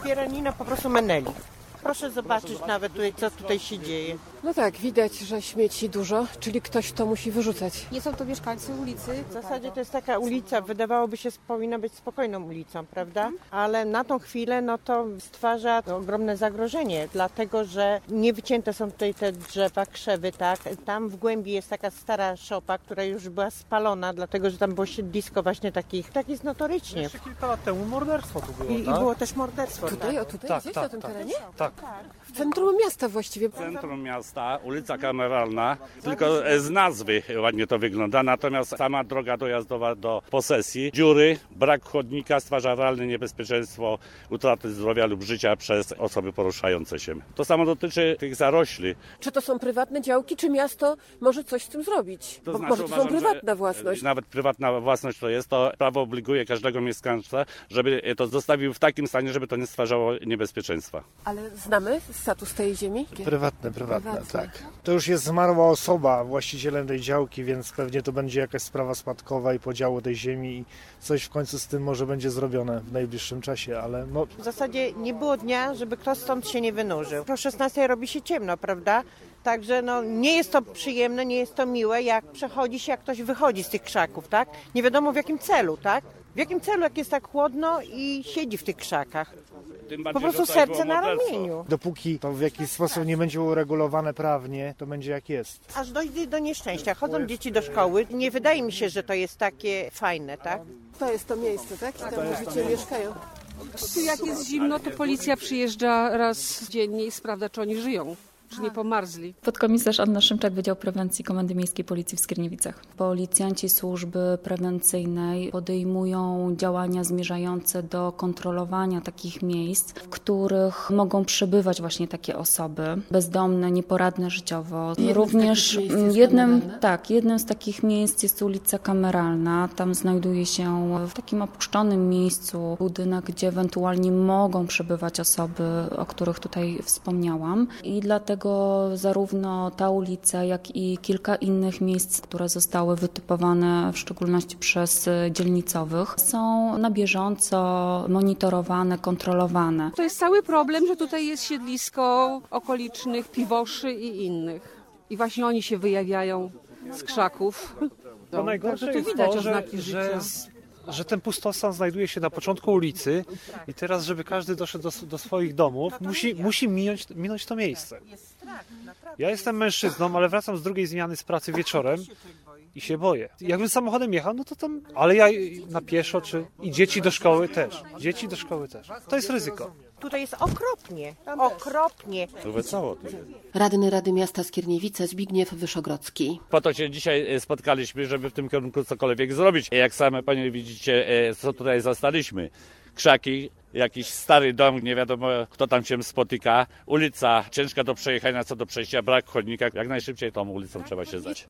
Pieranina po prostu meneli. Proszę zobaczyć nawet tutaj, co tutaj się dzieje. No tak, widać, że śmieci dużo, czyli ktoś to musi wyrzucać. Nie są to mieszkańcy ulicy. W zasadzie to jest taka ulica, wydawałoby się, powinna być spokojną ulicą, prawda? Ale na tą chwilę no to stwarza ogromne zagrożenie, dlatego że nie wycięte są tutaj te drzewa, krzewy, tak? Tam w głębi jest taka stara szopa, która już była spalona, dlatego że tam było siedlisko właśnie takich, tak jest notorycznie. Jeszcze kilka lat temu morderstwo tu było, I tak? było też morderstwo. Tutaj, tak? o tutaj, Tak, gdzieś tak, na tym tak. terenie? Tak. W centrum miasta właściwie. Centrum miasta, ulica Kameralna, tylko z nazwy ładnie to wygląda, natomiast sama droga dojazdowa do posesji, dziury, brak chodnika stwarza realne niebezpieczeństwo utraty zdrowia lub życia przez osoby poruszające się. To samo dotyczy tych zarośli. Czy to są prywatne działki, czy miasto może coś z tym zrobić? To Bo znaczy, może to są uważam, prywatna że własność. Nawet prywatna własność to prawo obliguje każdego mieszkańca, żeby to zostawił w takim stanie, żeby to nie stwarzało niebezpieczeństwa. Ale znamy status tej ziemi? Prywatne, Prywatne. tak. To już jest zmarła osoba właścicielem tej działki, więc pewnie to będzie jakaś sprawa spadkowa i podziału tej ziemi i coś w końcu z tym może będzie zrobione w najbliższym czasie, ale no W zasadzie nie było dnia, żeby ktoś stąd się nie wynurzył. Po 16 robi się ciemno, prawda? Także no, nie jest to przyjemne, nie jest to miłe, jak przechodzi się, jak ktoś wychodzi z tych krzaków, tak? Nie wiadomo w jakim celu, tak? W jakim celu, jak jest tak chłodno i siedzi w tych krzakach. Tym Po bardziej, prostu że tutaj serce było na morderstwo. ramieniu. dopóki to w jakiś sposób nie będzie uregulowane prawnie, to będzie jak jest. Aż dojdzie do nieszczęścia. Chodzą dzieci do szkoły. Nie wydaje mi się, że to jest takie fajne, tak? To jest to miejsce, tak? I tam mówicie, mieszkają. Tu jak jest zimno, to policja przyjeżdża raz dziennie i sprawdza, czy oni żyją, czy nie pomarzli. Podkomisarz Anna Szymczak, Wydział Prewencji Komendy Miejskiej Policji w Skierniewicach. Policjanci służby prewencyjnej podejmują działania zmierzające do kontrolowania takich miejsc, w których mogą przebywać właśnie takie osoby bezdomne, nieporadne życiowo. Również jednym z takich miejsc jest ulica Kameralna. Tam znajduje się w takim opuszczonym miejscu budynek, gdzie ewentualnie mogą przebywać osoby, o których tutaj wspomniałam. I dlatego zarówno ta ulica, jak i kilka innych miejsc, które zostały wytypowane w szczególności przez dzielnicowych, są na bieżąco monitorowane, kontrolowane. To jest cały problem, że tutaj jest siedlisko okolicznych piwoszy i innych. I właśnie oni się wyjawiają z krzaków. To najgorsze Także tu jest widać to, oznaki życia. że ten pustostan znajduje się na początku ulicy i teraz, żeby każdy doszedł do swoich domów, musi minąć to miejsce. Ja jestem mężczyzną, ale wracam z drugiej zmiany z pracy wieczorem i się boję. Jakbym samochodem jechał, no to tam, ale ja na pieszo, i dzieci do szkoły też. To jest ryzyko. Tutaj jest okropnie, okropnie. To wesoło tu jest. Radny Rady Miasta Skierniewice Zbigniew Wyszogrodzki. Po to się dzisiaj spotkaliśmy, żeby w tym kierunku cokolwiek zrobić. Jak same panie widzicie, co tutaj zastaliśmy. Krzaki, jakiś stary dom, nie wiadomo kto tam się spotyka. Ulica ciężka do przejechania, co do przejścia, brak chodnika. Jak najszybciej tą ulicą trzeba się zdać.